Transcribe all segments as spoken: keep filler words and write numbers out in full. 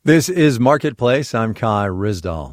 This is Marketplace. I'm Kai Ryssdal.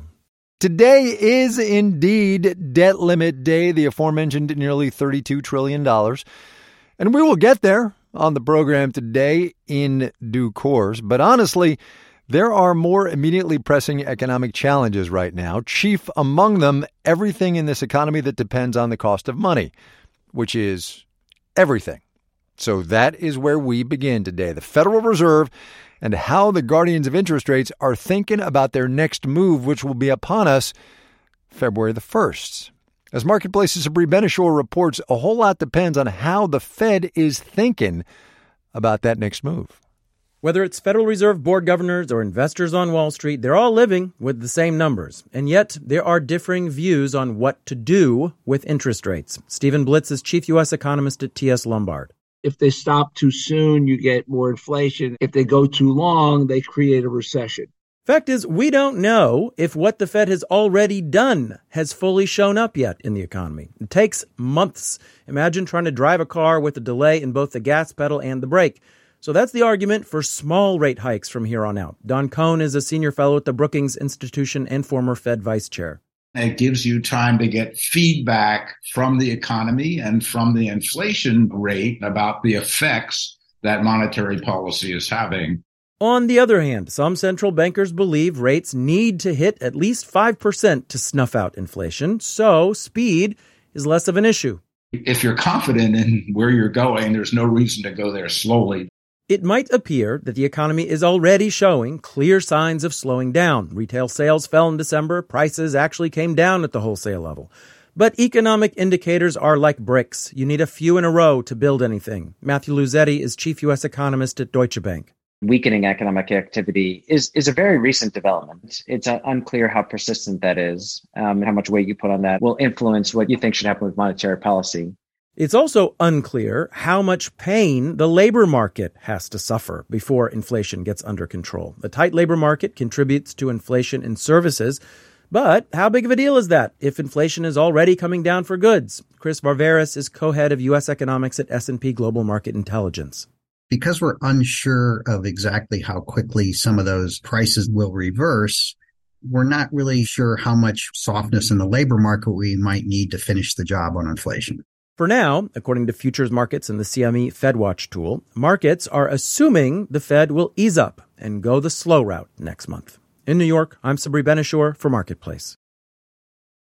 Today is indeed debt limit day, the aforementioned nearly thirty-two trillion dollars. And we will get there on the program today in due course. But honestly, there are more immediately pressing economic challenges right now. Chief among them, everything in this economy that depends on the cost of money, which is everything. So that is where we begin today. The Federal Reserve and how the guardians of interest rates are thinking about their next move, which will be upon us February the first. As Marketplace's Sabri Ben-Achour reports, a whole lot depends on how the Fed is thinking about that next move. Whether it's Federal Reserve Board governors or investors on Wall Street, they're all living with the same numbers. And yet there are differing views on what to do with interest rates. Stephen Blitz is chief U S economist at T S Lombard. If they stop too soon, you get more inflation. If they go too long, they create a recession. Fact is, we don't know if what the Fed has already done has fully shown up yet in the economy. It takes months. Imagine trying to drive a car with a delay in both the gas pedal and the brake. So that's the argument for small rate hikes from here on out. Don Cohn is a senior fellow at the Brookings Institution and former Fed vice chair. It gives you time to get feedback from the economy and from the inflation rate about the effects that monetary policy is having. On the other hand, some central bankers believe rates need to hit at least five percent to snuff out inflation, so speed is less of an issue. If you're confident in where you're going, there's no reason to go there slowly. It might appear that the economy is already showing clear signs of slowing down. Retail sales fell in December. Prices actually came down at the wholesale level. But economic indicators are like bricks. You need a few in a row to build anything. Matthew Luzetti is chief U S economist at Deutsche Bank. Weakening economic activity is, is a very recent development. It's uh, unclear how persistent that is. Um, how much weight you put on that will influence what you think should happen with monetary policy. It's also unclear how much pain the labor market has to suffer before inflation gets under control. The tight labor market contributes to inflation in services, but how big of a deal is that if inflation is already coming down for goods? Chris Varvaris is co-head of U S economics at S and P Global Market Intelligence. Because we're unsure of exactly how quickly some of those prices will reverse, we're not really sure how much softness in the labor market we might need to finish the job on inflation. For now, according to futures markets and the C M E FedWatch tool, markets are assuming the Fed will ease up and go the slow route next month. In New York, I'm Sabri Ben-Achour for Marketplace.